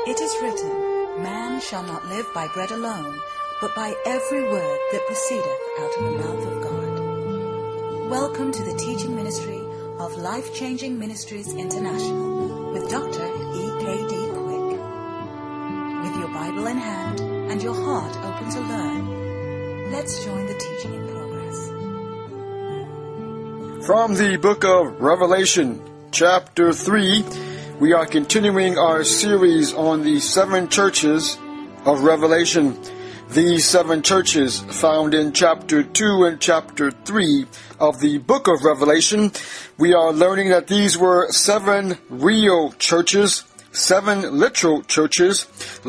It is written, Man shall not live by bread alone, but by every word that proceedeth out of the mouth of God. Welcome to the teaching ministry of Life-Changing Ministries International with Dr. E.K.D. Quick. With your Bible in hand and your heart open to learn, let's join the teaching in progress. From the book of Revelation, chapter 3, we are continuing our series on the 7 churches of Revelation. These 7 churches found in chapter 2 and chapter 3 of the book of Revelation. We are learning that these were 7 real churches, 7 literal churches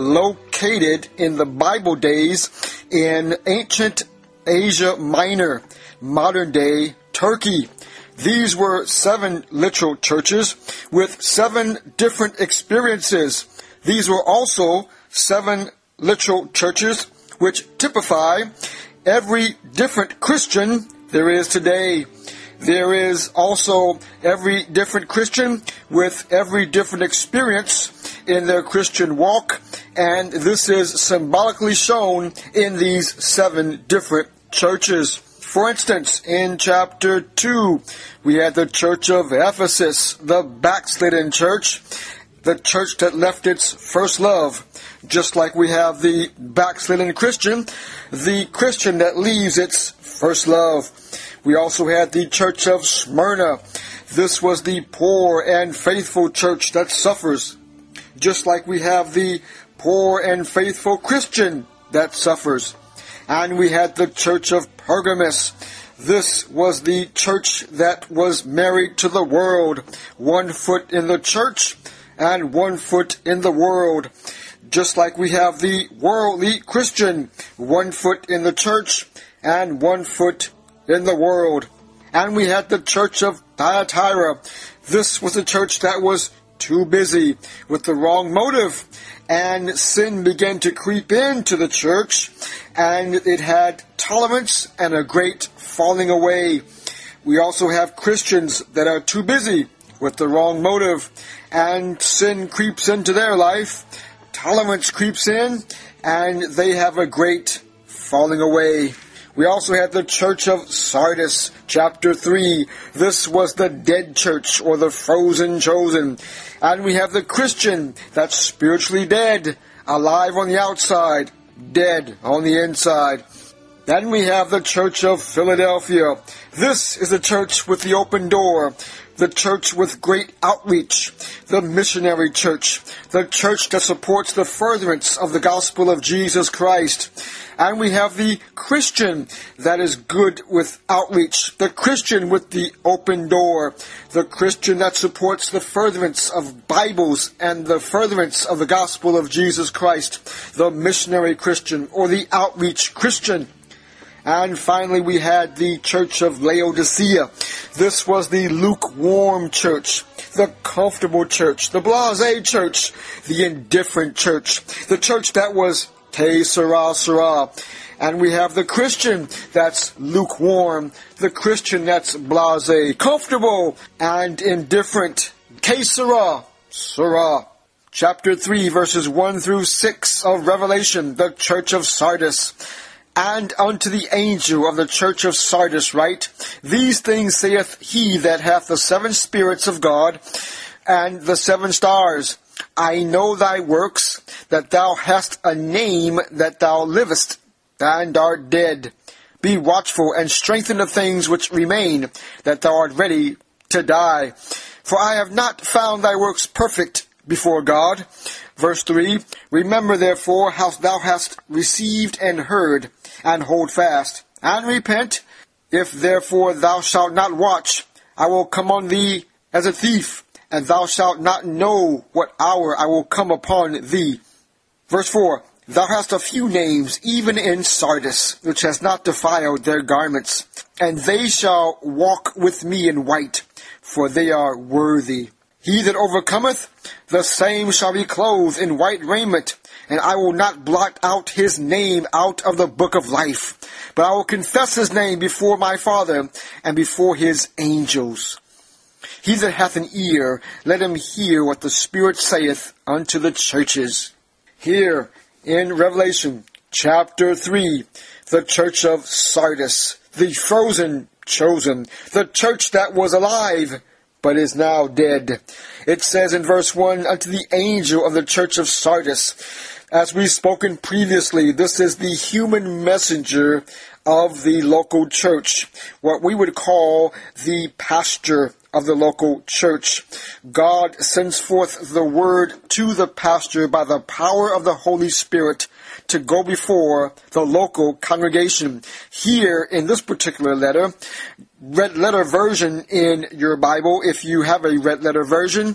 located in the Bible days in ancient Asia Minor, modern day Turkey. These were 7 literal churches with 7 different experiences. These were also 7 literal churches which typify every different Christian there is today. There is also every different Christian with every different experience in their Christian walk, and this is symbolically shown in these 7 different churches. For instance, in chapter 2, we had the church of Ephesus, the backslidden church, the church that left its first love. Just like we have the backslidden Christian, the Christian that leaves its first love. We also had the church of Smyrna. This was the poor and faithful church that suffers. Just like we have the poor and faithful Christian that suffers. And we had the church of Pergamos. This was the church that was married to the world. 1 foot in the church and 1 foot in the world. Just like we have the worldly Christian. 1 foot in the church and 1 foot in the world. And we had the church of Thyatira. This was a church that was too busy with the wrong motive. And sin began to creep into the church, and it had tolerance and a great falling away. We also have Christians that are too busy with the wrong motive, and sin creeps into their life, tolerance creeps in, and they have a great falling away. We also had the church of Sardis, chapter 3. This was the dead church, or the frozen chosen. And we have the Christian that's spiritually dead, alive on the outside, dead on the inside. Then we have the church of Philadelphia. This is the church with the open door, the church with great outreach, the missionary church, the church that supports the furtherance of the gospel of Jesus Christ. And we have the Christian that is good with outreach, the Christian with the open door, the Christian that supports the furtherance of Bibles and the furtherance of the gospel of Jesus Christ, the missionary Christian or the outreach Christian. And finally, we had the church of Laodicea. This was the lukewarm church, the comfortable church, the blasé church, the indifferent church, the church that was que sera, sera. And we have the Christian that's lukewarm, the Christian that's blasé, comfortable, and indifferent, que sera, sera. Chapter 3, verses 1 through 6 of Revelation, the church of Sardis. And unto the angel of the church of Sardis write, These things saith he that hath the 7 spirits of God, and the 7 stars. I know thy works, that thou hast a name, that thou livest, and art dead. Be watchful, and strengthen the things which remain, that thou art ready to die. For I have not found thy works perfect before God. Verse 3, Remember therefore how thou hast received and heard, and hold fast, and repent. If therefore thou shalt not watch, I will come on thee as a thief, and thou shalt not know what hour I will come upon thee. Verse 4, Thou hast a few names, even in Sardis, which has not defiled their garments, and they shall walk with me in white, for they are worthy. He that overcometh, the same shall be clothed in white raiment, and I will not blot out his name out of the book of life, but I will confess his name before my Father and before his angels. He that hath an ear, let him hear what the Spirit saith unto the churches. Here in Revelation chapter 3, the church of Sardis, the frozen chosen, the church that was alive, but is now dead. It says in verse 1, unto the angel of the church of Sardis. As we've spoken previously, this is the human messenger of the local church, what we would call the pastor of the local church. God sends forth the word to the pastor by the power of the Holy Spirit to go before the local congregation. Here in this particular letter, red letter version in your Bible, if you have a red letter version,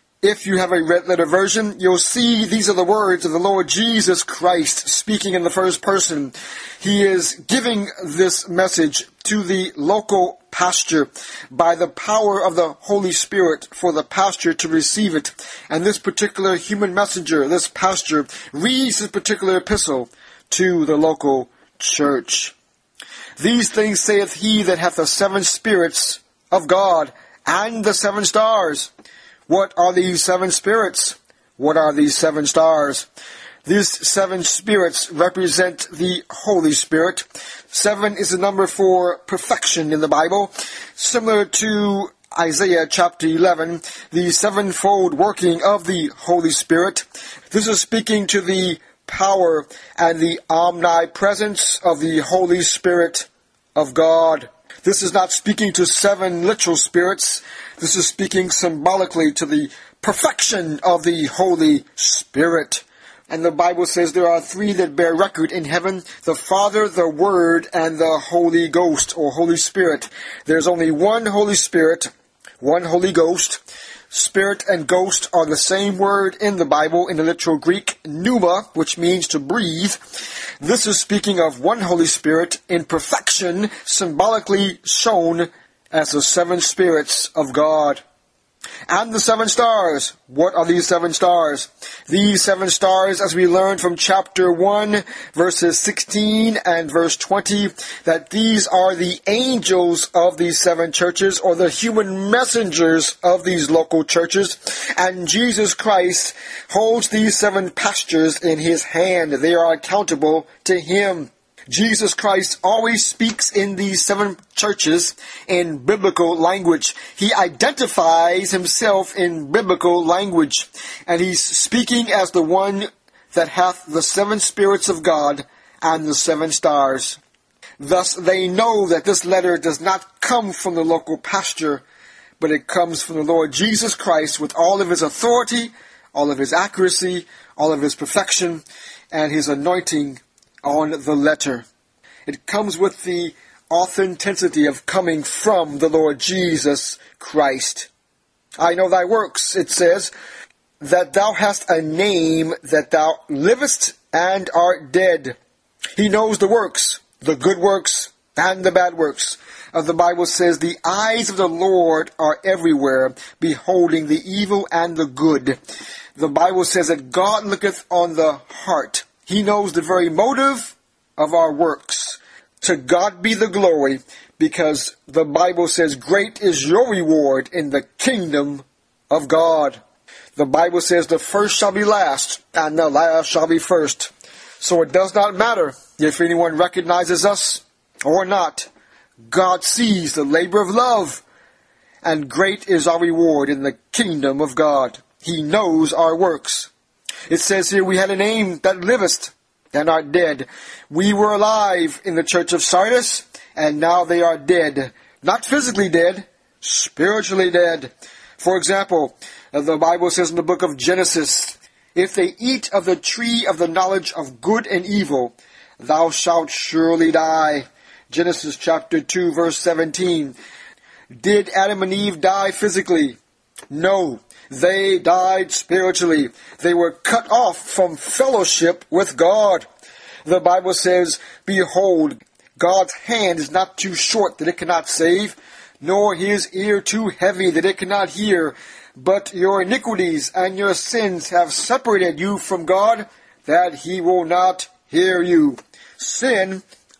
you'll see these are the words of the Lord Jesus Christ speaking in the first person. He is giving this message to the local pastor by the power of the Holy Spirit for the pastor to receive it. And this particular human messenger, this pastor, reads this particular epistle to the local church. These things saith he that hath the 7 spirits of God and the 7 stars. What are these 7 spirits? What are these 7 stars? These 7 spirits represent the Holy Spirit. 7 is the number for perfection in the Bible. Similar to Isaiah chapter 11, the sevenfold working of the Holy Spirit. This is speaking to the power and the omnipresence of the Holy Spirit of God. This is not speaking to 7 literal spirits. This is speaking symbolically to the perfection of the Holy Spirit. And the Bible says there are 3 that bear record in heaven, the Father, the Word, and the Holy Ghost, or Holy Spirit. There's only one Holy Spirit, one Holy Ghost. Spirit and ghost are the same word in the Bible in the literal Greek, pneuma, which means to breathe. This is speaking of one Holy Spirit in perfection, symbolically shown as the 7 spirits of God. And the 7 stars. What are these 7 stars? These 7 stars, as we learned from chapter 1, verses 16 and verse 20, that these are the angels of these 7 churches, or the human messengers of these local churches. And Jesus Christ holds these 7 pastors in his hand. They are accountable to him. Jesus Christ always speaks in these 7 churches in biblical language. He identifies himself in biblical language. And he's speaking as the one that hath the 7 spirits of God and the 7 stars. Thus they know that this letter does not come from the local pastor, but it comes from the Lord Jesus Christ with all of his authority, all of his accuracy, all of his perfection, and his anointing on the letter. It comes with the authenticity of coming from the Lord Jesus Christ. I know thy works, it says, that thou hast a name, that thou livest and art dead. He knows the works, the good works and the bad works. The Bible says, the eyes of the Lord are everywhere, beholding the evil and the good. The Bible says that God looketh on the heart. He knows the very motive of our works. To God be the glory, because the Bible says, great is your reward in the kingdom of God. The Bible says, the first shall be last, and the last shall be first. So it does not matter if anyone recognizes us or not. God sees the labor of love, and great is our reward in the kingdom of God. He knows our works. It says here, we had a name that livest and art dead. We were alive in the church of Sardis, and now they are dead. Not physically dead, spiritually dead. For example, the Bible says in the book of Genesis, if they eat of the tree of the knowledge of good and evil, thou shalt surely die. Genesis chapter 2, verse 17. Did Adam and Eve die physically? No. They died spiritually. They were cut off from fellowship with God. The Bible says, behold, God's hand is not too short that it cannot save, nor his ear too heavy that it cannot hear. But your iniquities and your sins have separated you from God, that he will not hear you. Sin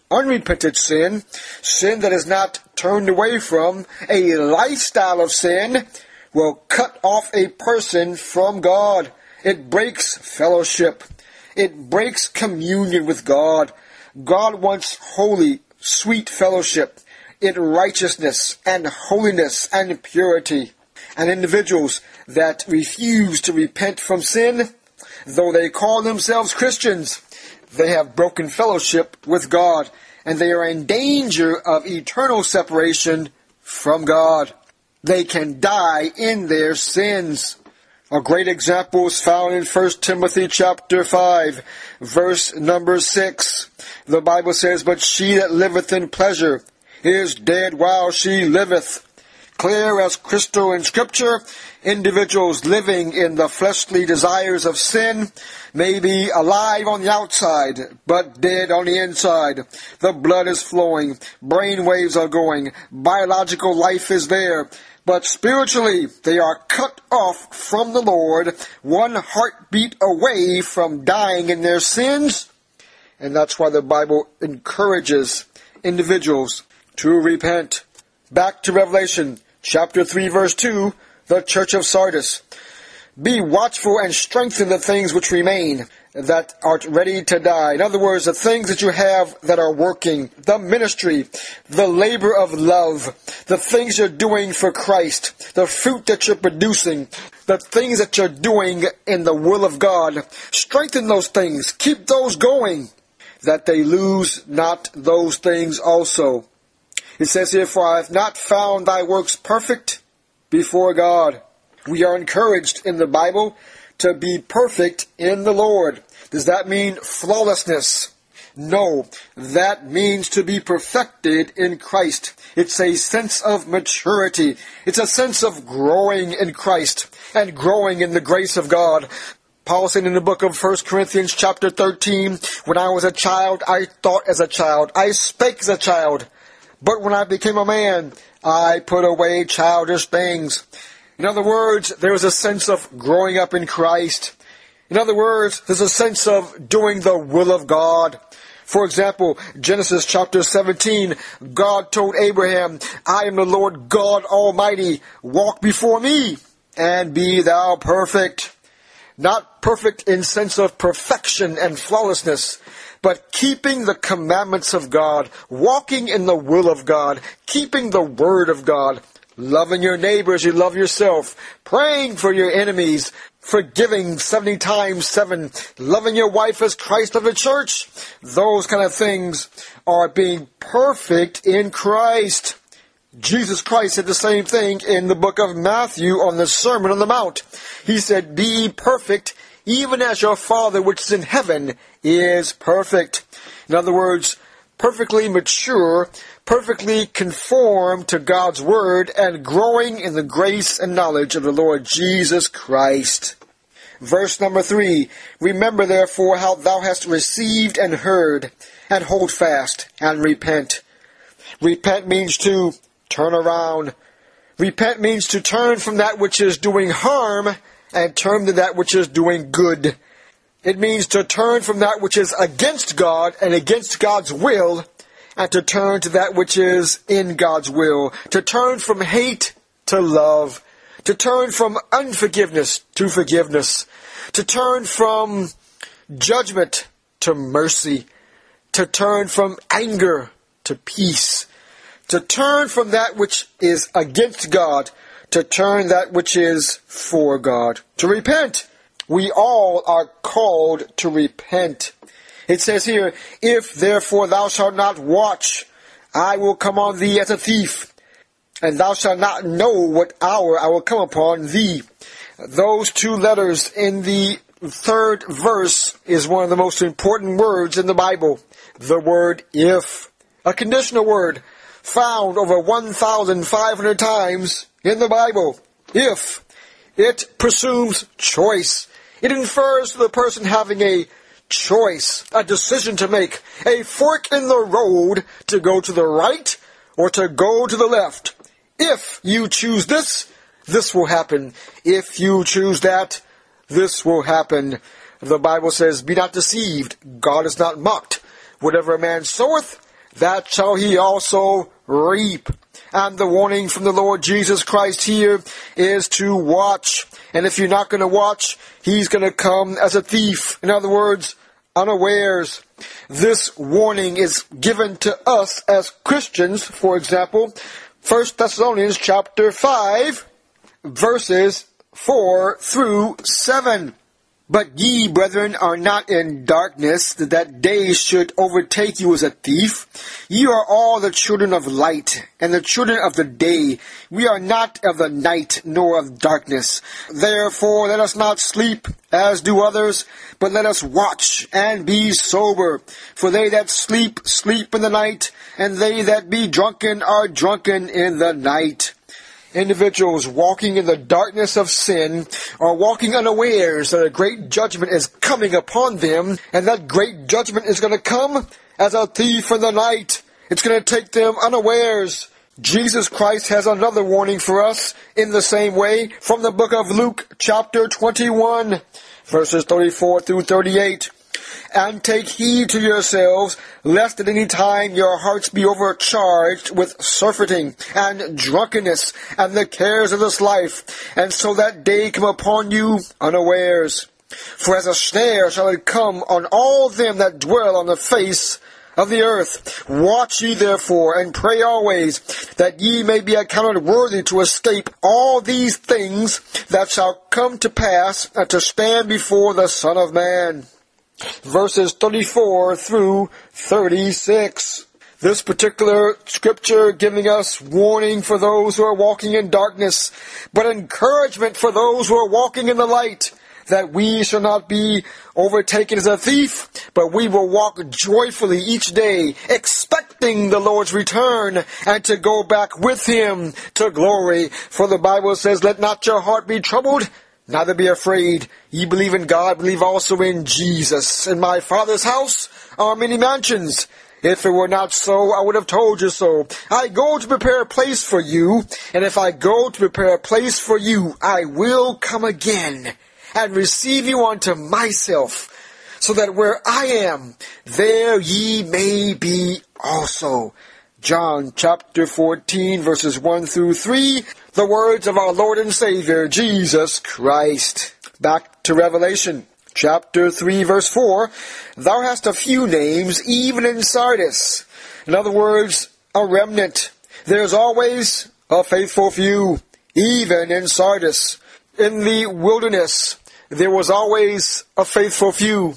unrepented sin, sin that is not turned away from, a lifestyle of sin, will cut off a person from God. It breaks fellowship. It breaks communion with God. God wants holy, sweet fellowship in righteousness and holiness and purity. And individuals that refuse to repent from sin, though they call themselves Christians, they have broken fellowship with God, and they are in danger of eternal separation from God. They can die in their sins. A great example is found in 1 Timothy chapter 5, verse number 6. The Bible says, "But she that liveth in pleasure is dead while she liveth." Clear as crystal in Scripture, individuals living in the fleshly desires of sin may be alive on the outside, but dead on the inside. The blood is flowing, brain waves are going, biological life is there, but spiritually they are cut off from the Lord, one heartbeat away from dying in their sins. And that's why the Bible encourages individuals to repent. Back to Revelation chapter 3, verse 2, the church of Sardis. "Be watchful and strengthen the things which remain, that art ready to die." In other words, the things that you have that are working, the ministry, the labor of love, the things you're doing for Christ, the fruit that you're producing, the things that you're doing in the will of God. Strengthen those things. Keep those going, that they lose not those things also. It says here, "For I have not found thy works perfect before God." We are encouraged in the Bible to be perfect in the Lord. Does that mean flawlessness? No, that means to be perfected in Christ. It's a sense of maturity. It's a sense of growing in Christ and growing in the grace of God. Paul said in the book of 1 Corinthians chapter 13, "When I was a child, I thought as a child. I spake as a child. But when I became a man, I put away childish things." In other words, there is a sense of growing up in Christ. In other words, there's a sense of doing the will of God. For example, Genesis chapter 17, God told Abraham, "I am the Lord God Almighty. Walk before me, and be thou perfect." Not perfect in sense of perfection and flawlessness, but keeping the commandments of God, walking in the will of God, keeping the word of God, loving your neighbor as you love yourself, praying for your enemies, forgiving 70 times 7, loving your wife as Christ loved the church. Those kind of things are being perfect in Christ. Jesus Christ said the same thing in the book of Matthew on the Sermon on the Mount. He said, "Be ye perfect, even as your Father which is in heaven is perfect." In other words, perfectly mature, perfectly conformed to God's Word, and growing in the grace and knowledge of the Lord Jesus Christ. Verse number 3, "Remember therefore how thou hast received and heard, and hold fast, and repent." Repent means to turn around. Repent means to turn from that which is doing harm and turn to that which is doing good. It means to turn from that which is against God and against God's will, and to turn to that which is in God's will. To turn from hate to love. To turn from unforgiveness to forgiveness. To turn from judgment to mercy. To turn from anger to peace. To turn from that which is against God, to turn that which is for God. To repent. We all are called to repent. It says here, "If therefore thou shalt not watch, I will come on thee as a thief, and thou shalt not know what hour I will come upon thee." Those two letters in the 3rd verse is one of the most important words in the Bible. The word if. A conditional word found over 1,500 times in the Bible. If. It presumes choice. It infers to the person having a choice, a decision to make, a fork in the road to go to the right or to go to the left. If you choose this, this will happen. If you choose that, this will happen. The Bible says, "Be not deceived. God is not mocked. Whatever a man soweth, that shall he also reap. And the warning from the Lord Jesus Christ here is to watch. And if you're not going to watch, he's going to come as a thief. In other words, unawares. This warning is given to us as Christians. For example, 1 Thessalonians chapter 5, verses 4 through 7. But ye, brethren, are not in darkness, that day should overtake you as a thief. Ye are all the children of light, and the children of the day. We are not of the night, nor of darkness. Therefore let us not sleep, as do others, but let us watch, and be sober. For they that sleep, sleep in the night, and they that be drunken are drunken in the night. Individuals walking in the darkness of sin are walking unawares that a great judgment is coming upon them, and that great judgment is going to come as a thief in the night. It's going to take them unawares. Jesus Christ has another warning for us in the same way from the book of Luke chapter 21, verses 34 through 38. And take heed to yourselves, lest at any time your hearts be overcharged with surfeiting and drunkenness and the cares of this life, and so that day come upon you unawares. For as a snare shall it come on all them that dwell on the face of the earth. Watch ye therefore, and pray always, that ye may be accounted worthy to escape all these things that shall come to pass, and to stand before the Son of Man. Verses 34 through 36. This particular scripture giving us warning for those who are walking in darkness, but encouragement for those who are walking in the light, that we shall not be overtaken as a thief, but we will walk joyfully each day, expecting the Lord's return, and to go back with him to glory. For the Bible says, let not your heart be troubled, neither be afraid. Ye believe in God, believe also in Jesus. In my Father's house are many mansions. If it were not so, I would have told you so. I go to prepare a place for you, and if I go to prepare a place for you, I will come again and receive you unto myself, so that where I am, there ye may be also. John chapter 14, verses 1 through 3, the words of our Lord and Savior, Jesus Christ. Back to Revelation chapter 3, verse 4, thou hast a few names, even in Sardis. In other words, a remnant. There's always a faithful few, even in Sardis. In the wilderness, there was always a faithful few.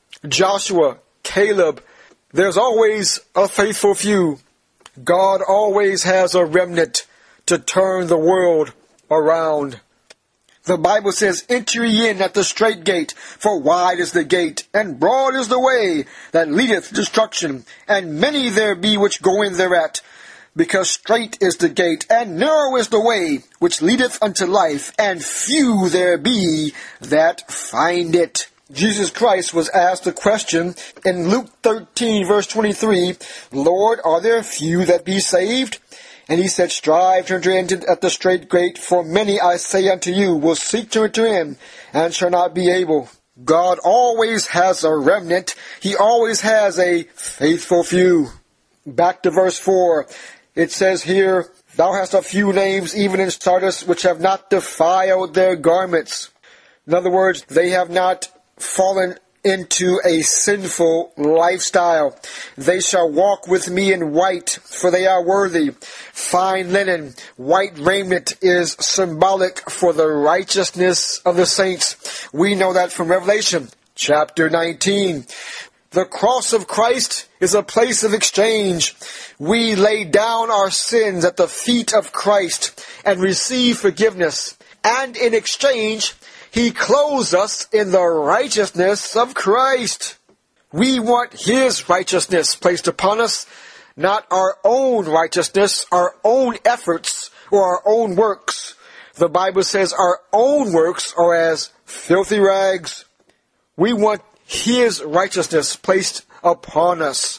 Joshua, Caleb, there's always a faithful few. God always has a remnant to turn the world around. The Bible says, enter ye in at the strait gate, for wide is the gate, and broad is the way that leadeth to destruction, and many there be which go in thereat. Because strait is the gate, and narrow is the way which leadeth unto life, and few there be that find it. Jesus Christ was asked a question in Luke 13, verse 23, Lord, are there few that be saved? And he said, strive to enter in at the strait gate, for many, I say unto you, will seek to enter in, and shall not be able. God always has a remnant. He always has a faithful few. Back to verse 4. It says here, thou hast a few names, even in Sardis, which have not defiled their garments. In other words, they have not fallen into a sinful lifestyle. They shall walk with me in white, for they are worthy. Fine linen, white raiment is symbolic for the righteousness of the saints. We know that from Revelation chapter 19. The cross of Christ is a place of exchange. We lay down our sins at the feet of Christ and receive forgiveness. And in exchange, He clothes us in the righteousness of Christ. We want His righteousness placed upon us, not our own righteousness, our own efforts, or our own works. The Bible says our own works are as filthy rags. We want His righteousness placed upon us.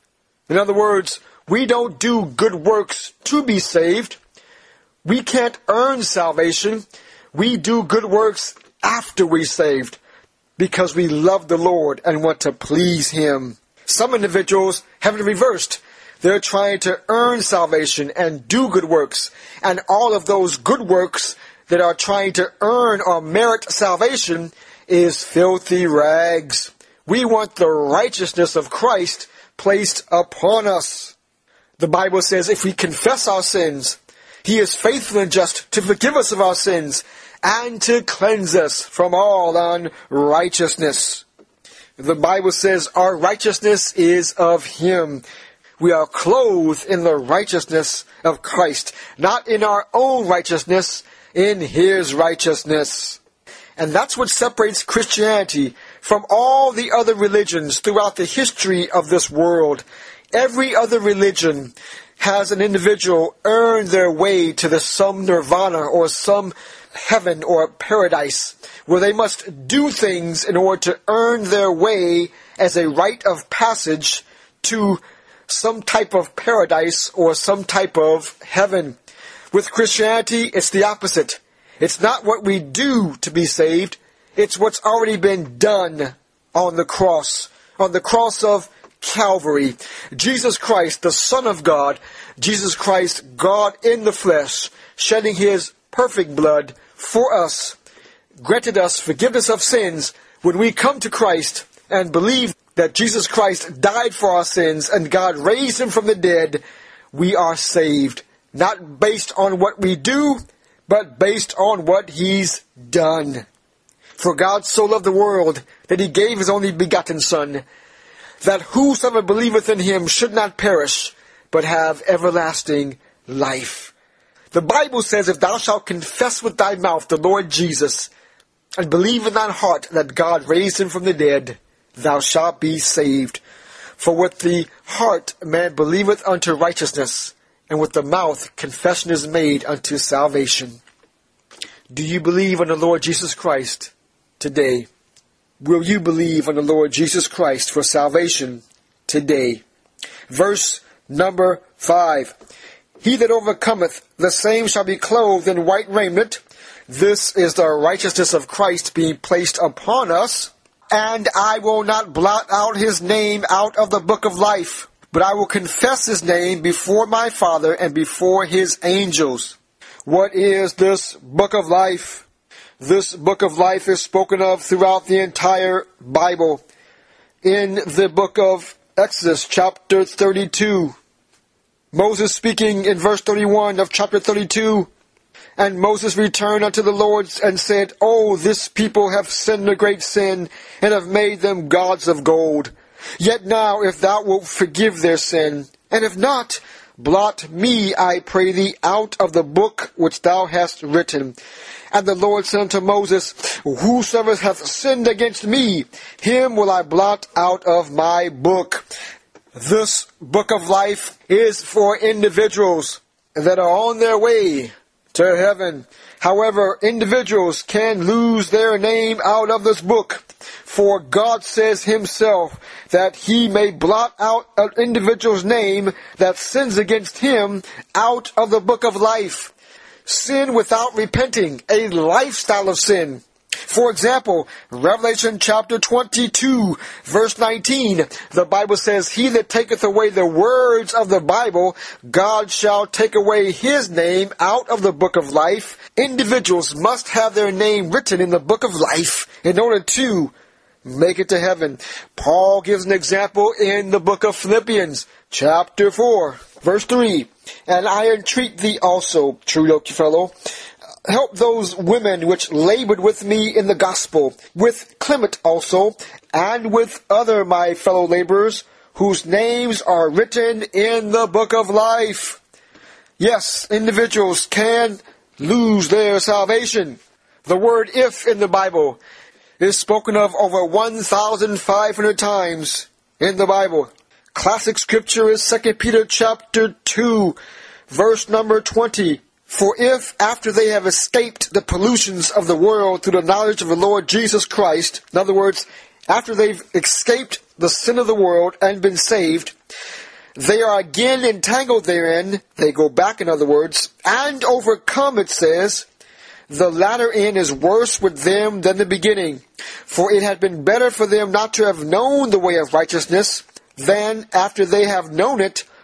In other words, we don't do good works to be saved. We can't earn salvation. We do good works after we're saved because we love the Lord and want to please Him. Some individuals have it reversed. They're trying to earn salvation and do good works. And all of those good works that are trying to earn or merit salvation is filthy rags. We want the righteousness of Christ placed upon us. The Bible says if we confess our sins, He is faithful and just to forgive us of our sins and to cleanse us from all unrighteousness. The Bible says our righteousness is of Him. We are clothed in the righteousness of Christ, not in our own righteousness, in His righteousness. And that's what separates Christianity from all the other religions throughout the history of this world. Every other religion has an individual earn their way to some nirvana or some heaven or paradise, where they must do things in order to earn their way as a rite of passage to some type of paradise or some type of heaven. With Christianity, it's the opposite. It's not what we do to be saved. It's what's already been done on the cross of Calvary. Jesus Christ, the Son of God, Jesus Christ, God in the flesh, shedding His perfect blood for us, granted us forgiveness of sins. When we come to Christ and believe that Jesus Christ died for our sins and God raised Him from the dead, we are saved. Not based on what we do, but based on what He's done. For God so loved the world that He gave His only begotten Son, that whosoever believeth in Him should not perish, but have everlasting life. The Bible says, if thou shalt confess with thy mouth the Lord Jesus, and believe in thine heart that God raised Him from the dead, thou shalt be saved. For with the heart man believeth unto righteousness, and with the mouth confession is made unto salvation. Do you believe on the Lord Jesus Christ today? Will you believe on the Lord Jesus Christ for salvation today? Verse number 5. He that overcometh, the same shall be clothed in white raiment. This is the righteousness of Christ being placed upon us. And I will not blot out His name out of the book of life, but I will confess His name before my Father and before His angels. What is this book of life? This book of life is spoken of throughout the entire Bible. In the book of Exodus, chapter 32, Moses speaking in verse 31 of chapter 32, and Moses returned unto the Lord and said, O, this people have sinned a great sin, and have made them gods of gold. Yet now, if thou wilt forgive their sin, and if not, blot me, I pray thee, out of the book which thou hast written. And the Lord said unto Moses, Whosoever hath sinned against me, him will I blot out of my book. This book of life is for individuals that are on their way to heaven. However, individuals can lose their name out of this book, for God says Himself that He may blot out an individual's name that sins against Him out of the book of life. Sin without repenting, a lifestyle of sin. For example, Revelation chapter 22, verse 19, the Bible says, He that taketh away the words of the Bible, God shall take away his name out of the book of life. Individuals must have their name written in the book of life in order to make it to heaven. Paul gives an example in the book of Philippians, chapter 4, verse 3. And I entreat thee also, true fellow, help those women which labored with me in the gospel, with Clement also, and with other my fellow laborers, whose names are written in the book of life. Yes, individuals can lose their salvation. The word if in the Bible is spoken of over 1,500 times in the Bible. Classic scripture is 2 Peter chapter 2, verse number 20. For if, after they have escaped the pollutions of the world through the knowledge of the Lord Jesus Christ, in other words, after they've escaped the sin of the world and been saved, they are again entangled therein, they go back in other words, and overcome, it says, the latter end is worse with them than the beginning. For it had been better for them not to have known the way of righteousness, than, after they have known it,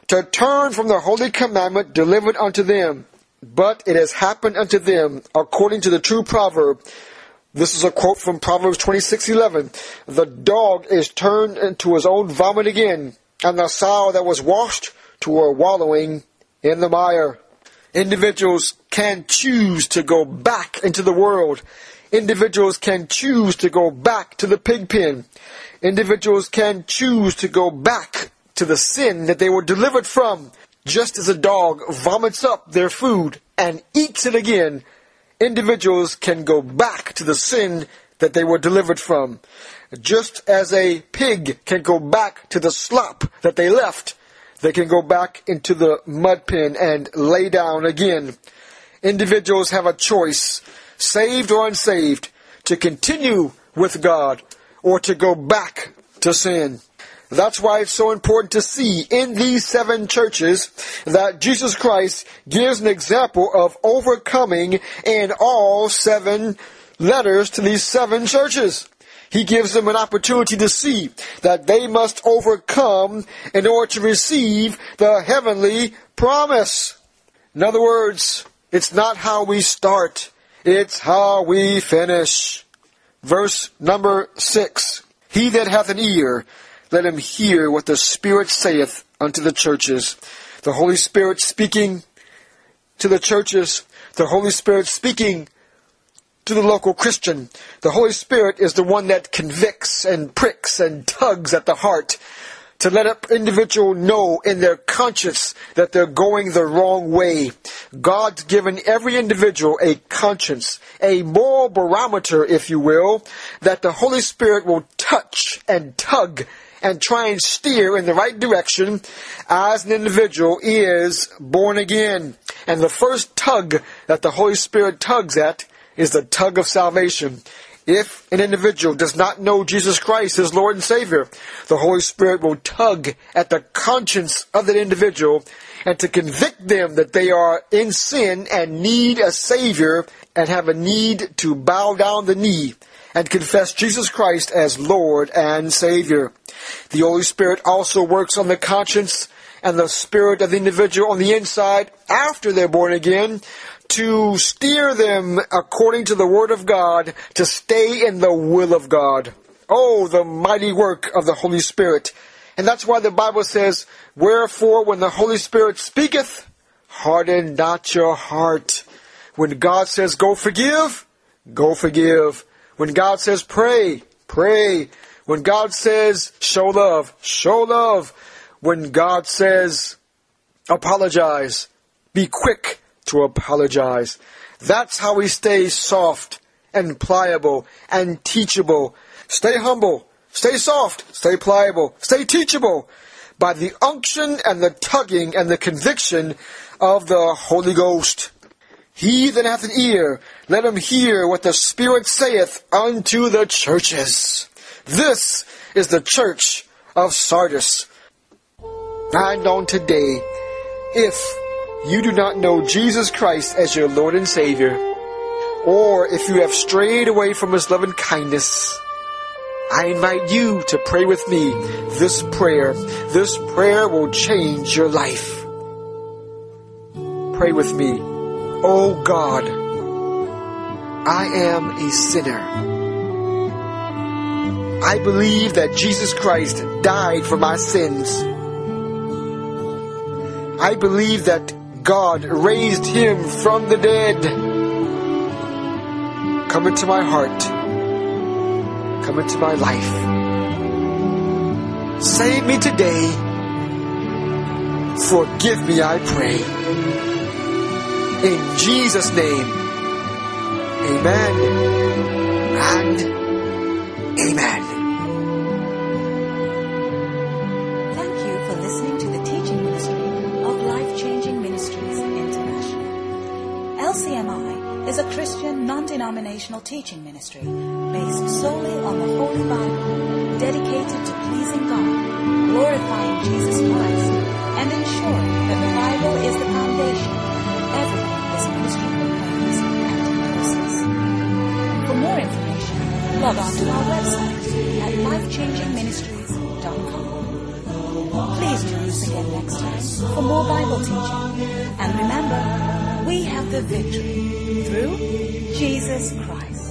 to turn from the holy commandment delivered unto them. But it has happened unto them according to the true proverb. This is a quote from Proverbs 26:11. The dog is turned into his own vomit again, and the sow that was washed to her wallowing in the mire. Individuals can choose to go back into the world. Individuals can choose to go back to the pig pen. Individuals can choose to go back to the sin that they were delivered from. Just as a dog vomits up their food and eats it again, individuals can go back to the sin that they were delivered from. Just as a pig can go back to the slop that they left, they can go back into the mud pen and lay down again. Individuals have a choice, saved or unsaved, to continue with God or to go back to sin. That's why it's so important to see in these 7 churches that Jesus Christ gives an example of overcoming in all 7 letters to these 7 churches. He gives them an opportunity to see that they must overcome in order to receive the heavenly promise. In other words, it's not how we start, it's how we finish. Verse number 6. He that hath an ear, let him hear what the Spirit saith unto the churches. The Holy Spirit speaking to the churches. The Holy Spirit speaking to the local Christian. The Holy Spirit is the one that convicts and pricks and tugs at the heart to let an individual know in their conscience that they're going the wrong way. God's given every individual a conscience, a moral barometer, if you will, that the Holy Spirit will touch and tug and try and steer in the right direction as an individual is born again. And the first tug that the Holy Spirit tugs at is the tug of salvation. If an individual does not know Jesus Christ as Lord and Savior, the Holy Spirit will tug at the conscience of that individual and to convict them that they are in sin and need a Savior and have a need to bow down the knee and confess Jesus Christ as Lord and Savior. The Holy Spirit also works on the conscience and the spirit of the individual on the inside after they're born again to steer them according to the Word of God to stay in the will of God. Oh, the mighty work of the Holy Spirit. And that's why the Bible says, wherefore when the Holy Spirit speaketh, harden not your heart. When God says go forgive, go forgive. When God says pray, pray. When God says show love, show love. When God says apologize, be quick to apologize. That's how we stay soft and pliable and teachable. Stay humble, stay soft, stay pliable, stay teachable by the unction and the tugging and the conviction of the Holy Ghost. He that hath an ear, let him hear what the Spirit saith unto the churches. This is the church of Sardis. And on today, if you do not know Jesus Christ as your Lord and Savior, or if you have strayed away from His loving kindness, I invite you to pray with me this prayer. This prayer will change your life. Pray with me. Oh God, I am a sinner. I believe that Jesus Christ died for my sins. I believe that God raised Him from the dead. Come into my heart. Come into my life. Save me today. Forgive me, I pray. In Jesus' name, amen and amen. Thank you for listening to the teaching ministry of Life-Changing Ministries International. LCMI is a Christian non-denominational teaching ministry based solely on the Holy Bible, dedicated to pleasing God, glorifying Jesus Christ, and ensuring that the Bible is the foundation of everything this ministry proclaims and endorses. For more information, log on to our website at lifechangingministries.com. Please join us again next time for more Bible teaching. And remember, we have the victory through Jesus Christ.